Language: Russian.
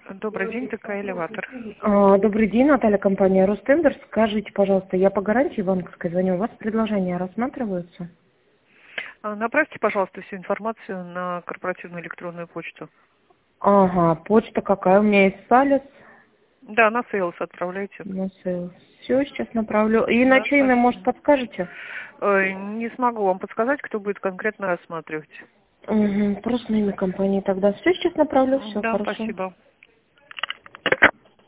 Добрый день, ТК «Элеватор». Добрый день, Наталья, компания Ростендер. Скажите, пожалуйста, я по гарантии банковской звоню, у вас предложения рассматриваются? Направьте, пожалуйста, всю информацию на корпоративную электронную почту. Ага, почта какая? У меня есть Салис. Да, на Sales отправляйте. Все, сейчас направлю. И на Да, чье имя, может, спасибо. подскажете? Не смогу вам подсказать, кто будет конкретно рассматривать. Угу, просто на имя компании тогда. Все, сейчас направлю, все Да, хорошо. спасибо.